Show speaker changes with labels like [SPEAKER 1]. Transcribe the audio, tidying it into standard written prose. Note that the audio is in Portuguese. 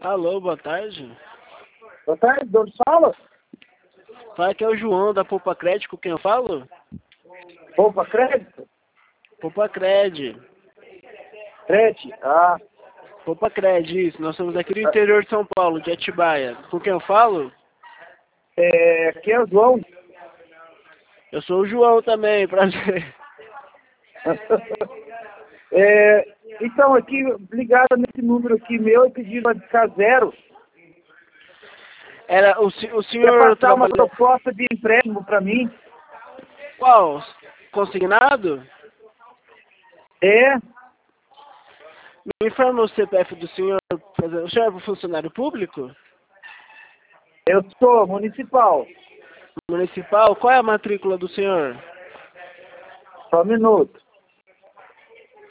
[SPEAKER 1] Alô, boa tarde.
[SPEAKER 2] Boa tarde, de onde fala?
[SPEAKER 1] Fala que é o João da Poupa Crédito, com quem eu falo?
[SPEAKER 2] Poupa Crédito?
[SPEAKER 1] Poupa Cred.
[SPEAKER 2] Crete? Ah,
[SPEAKER 1] Poupa Cred, isso. Nós somos aqui do interior de São Paulo, de Atibaia. Com quem eu falo?
[SPEAKER 2] aqui é o João.
[SPEAKER 1] Eu sou o João também, prazer.
[SPEAKER 2] Então, aqui, ligado nesse número aqui meu e pedindo para discar zero.
[SPEAKER 1] Era, o
[SPEAKER 2] Quer
[SPEAKER 1] senhor
[SPEAKER 2] passar uma
[SPEAKER 1] trabalha...
[SPEAKER 2] proposta de empréstimo para mim?
[SPEAKER 1] Qual? Consignado?
[SPEAKER 2] É,
[SPEAKER 1] Me informa o CPF do senhor. O senhor é funcionário público?
[SPEAKER 2] eu sou municipal.
[SPEAKER 1] Municipal? Qual é a matrícula do senhor?
[SPEAKER 2] Só um minuto.